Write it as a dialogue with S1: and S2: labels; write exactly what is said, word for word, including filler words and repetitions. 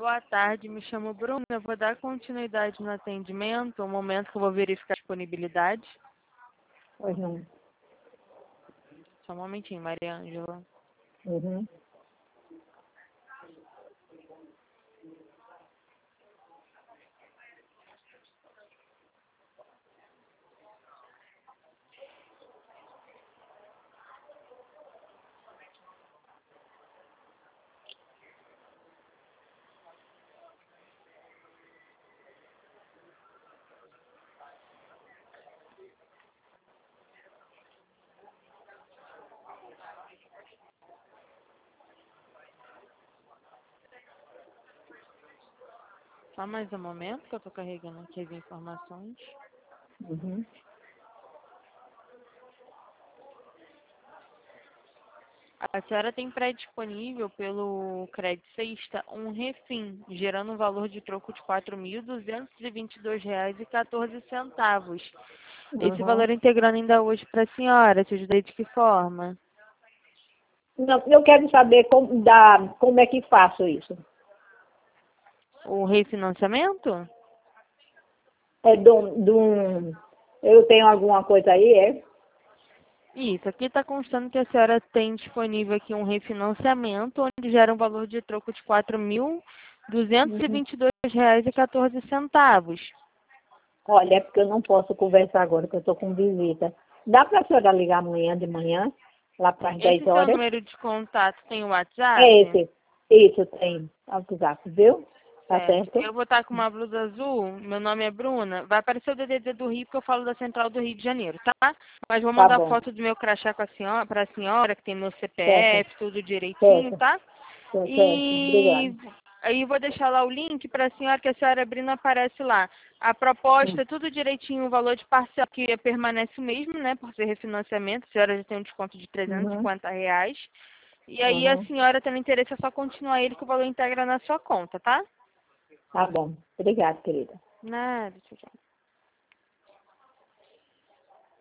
S1: Boa tarde, me chamo Bruna. Eu vou dar continuidade no atendimento, um momento que eu vou verificar a disponibilidade.
S2: Pois não.
S1: Só um momentinho, Maria Ângela.
S2: Uhum.
S1: Só mais um momento que eu estou carregando aqui as informações.
S2: Uhum.
S1: A senhora tem pré-disponível pelo Crédito Sexta um refim, gerando um valor de troco de quatro mil duzentos e vinte e dois reais e quatorze centavos. Esse
S2: Uhum.
S1: valor integrando ainda hoje para a senhora, te ajudei de que forma?
S2: Não, eu quero saber como, da, como é que faço isso.
S1: O refinanciamento?
S2: É de um, de um- eu tenho alguma coisa aí, é?
S1: Isso, aqui está constando que a senhora tem disponível aqui um refinanciamento, onde gera um valor de troco de quatro mil duzentos e
S2: Uhum.
S1: vinte e dois reais e quatorze centavos.
S2: Olha, é porque eu não posso conversar agora, porque eu estou com visita. Dá para a senhora ligar amanhã de manhã, lá para as dez
S1: Esse seu
S2: horas?
S1: número de contato tem o
S2: É
S1: WhatsApp?
S2: esse. Isso, tem. WhatsApp, viu? Tá
S1: Certo.
S2: certo?
S1: Eu vou estar com uma blusa azul, meu nome é Bruna. Vai aparecer o D D D do Rio, porque eu falo da Central do Rio de Janeiro, tá? Mas vou
S2: Tá
S1: mandar
S2: bom.
S1: foto do meu crachá com a senhora, para a senhora, que tem meu
S2: Certo,
S1: C P F, tudo direitinho,
S2: certo,
S1: tá?
S2: certo, certo.
S1: E
S2: Obrigada.
S1: aí vou deixar lá o link para a senhora, que a senhora abrindo aparece lá. A proposta, tudo direitinho, o valor de parcela que permanece o mesmo, né? Por ser refinanciamento, a senhora já tem um desconto de trezentos e
S2: Uhum.
S1: cinquenta reais. E aí a
S2: Uhum.
S1: senhora tendo interesse é só continuar ele que o valor integra na sua conta, tá?
S2: Tá bom. Obrigada, querida.
S1: Nada, tchau, tchau.